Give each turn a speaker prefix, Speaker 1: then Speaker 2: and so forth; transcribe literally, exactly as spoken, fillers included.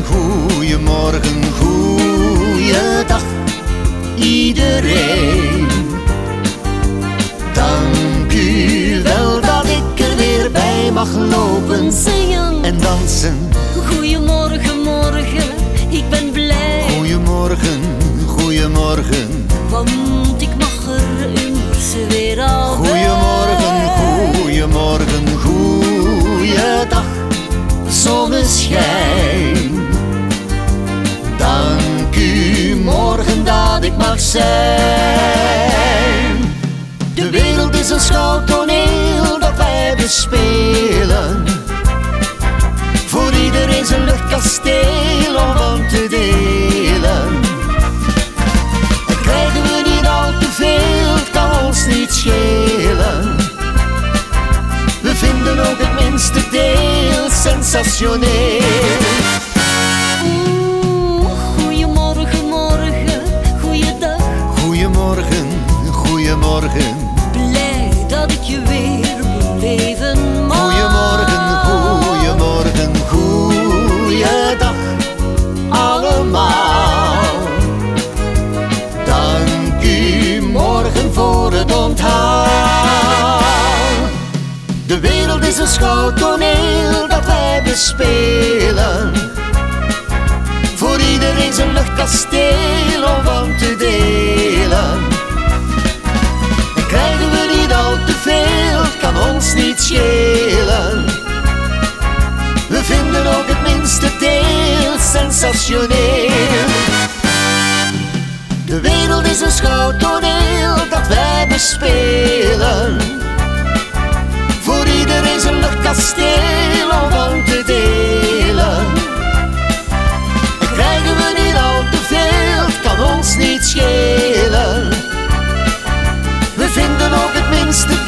Speaker 1: goeiemorgen, goeiedag iedereen. Dank u wel dat ik er weer bij mag lopen,
Speaker 2: zingen
Speaker 1: en dansen.
Speaker 2: Goeiemorgen, morgen, ik ben blij.
Speaker 1: Goeiemorgen, goeiemorgen,
Speaker 2: want ik mag er immers weer al bij.
Speaker 1: goeiemorgen, goeiemorgen, goeiedag zonneschijn. Dank u morgen dat ik mag zijn. De wereld is een schouwtoneel dat wij bespelen, voor iedereen zijn luchtkasteel om van te delen. En krijgen we niet al te veel, het kan ons niet schelen. We vinden ook het minste deel sensationeel.
Speaker 2: Oeh, goeiemorgen, morgen, goeiedag.
Speaker 1: Goeiemorgen, goeiemorgen,
Speaker 2: Blij dat ik je weer beleven mag.
Speaker 1: goeiemorgen, goeiemorgen, goeiedag allemaal. Dank u morgen voor het onthaal. De wereld is een schouwtoneel dat wij bespelen, voor iedereen zijn luchtkasteel om van te delen. En krijgen we niet al te veel, het kan ons niet schelen. We vinden ook het minste deel sensationeel. De wereld is een schouwtoneel dat wij bespelen, voor iedereen zijn luchtkasteel om van te delen. En krijgen we niet al te veel, het kan ons niet schelen. We vinden ook het minste